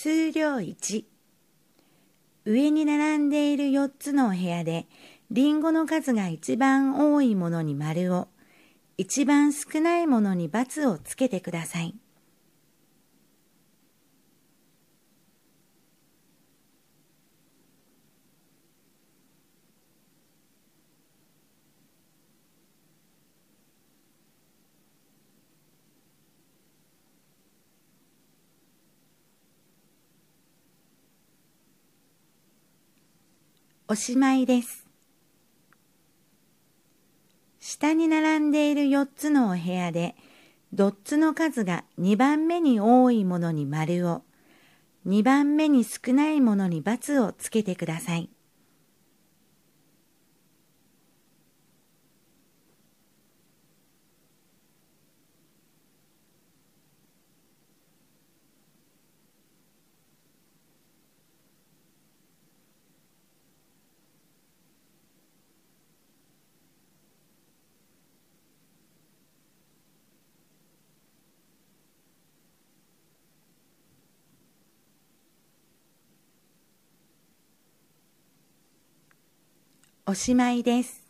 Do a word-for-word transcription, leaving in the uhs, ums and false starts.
数量いち、上に並んでいるよっつのお部屋で、リンゴの数が一番多いものに丸を、一番少ないものに×をつけてください。おしまいです。下に並んでいるよっつのお部屋で、ドッツの数がにばんめに多いものに丸を、にばんめに少ないものに×をつけてください。おしまいです。